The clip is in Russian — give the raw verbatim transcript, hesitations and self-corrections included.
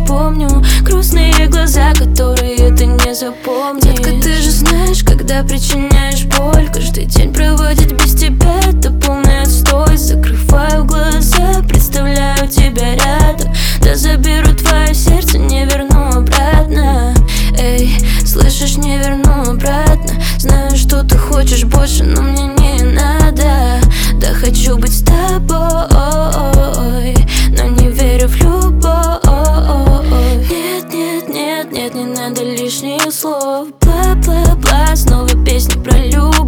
помню грустные глаза, которые ты не запомнишь. Детка, ты же знаешь, когда причиняешь боль, каждый день проводить без тебя — это полный отстой. Закрываю глаза, представляю тебя рядом. Да заберу твое сердце, не верну обратно. Эй, слышишь, не верну обратно. Знаю, что ты хочешь больше, но мне не надо. Да хочу быть с тобой, но не верю в любовь. Нет, нет, нет, нет, не надо лишних слов. Бла-бла-бла, снова песни про любовь.